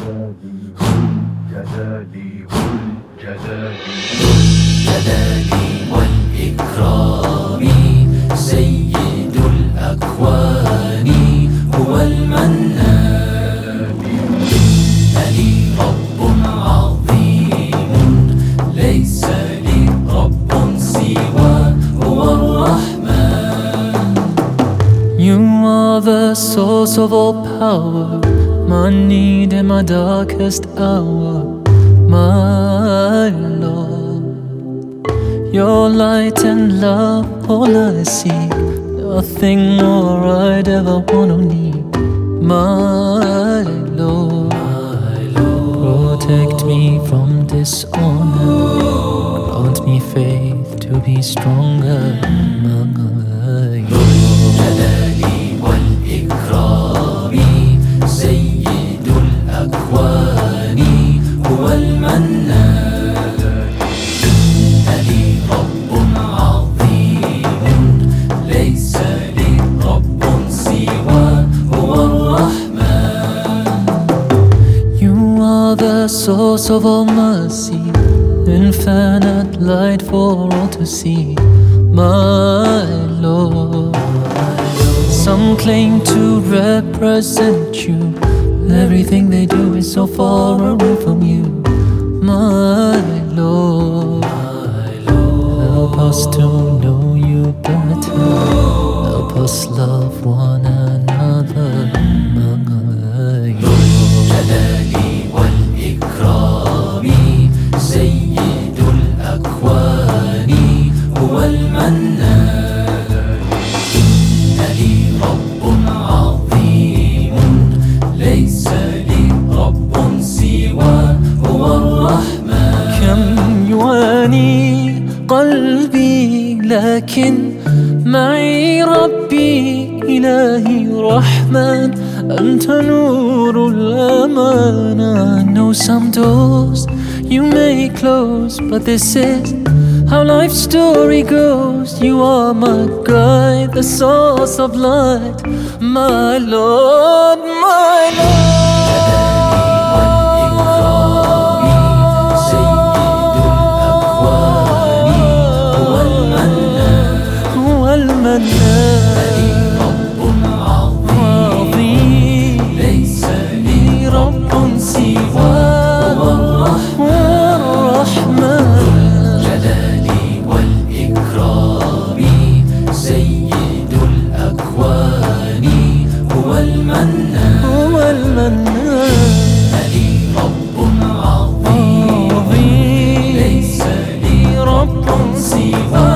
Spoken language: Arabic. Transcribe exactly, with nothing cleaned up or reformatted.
جلالي والجلالي جلالي والإكرام سيد الأكوان هو المنان. إنني رب عظيم ليس لي رب سوى هو الرحمن. You are the source of all power, my need in my darkest hour, my Lord. Your light and love, all I seek, nothing more I'd ever want or need, my Lord. My Lord. Protect me from dishonor, grant me faith to be stronger, my Lord. جلالي والإكرام سيد الأكوان هو المنان. إنني رب عظيم ليس لي رب سوى هو الرحمن. You are the source of all mercy, infinite light for all to see, my Lord. Some claim to represent you, everything they do is so far away from you, my Lord. My Lord. Help us to know you better, help us love one another, my Lord. جلالي والإكرام سيد الأكوان هو المنان. إنني رب عظيم ليس لي رب سوى هو الرحمن. كم يواني قلبي لكن معي ربي إلهي رحمن، أنت نور الأمان. I know some doors you may close, but this is how life's story goes. You are my guide, the source of light, my Lord, my Lord. ليس لي رب سوى هو الرحمن. جلالي والإكرام سيد الأكوان هو المنان. هو المنان. إنني رب عظيم ليس لي رب سوى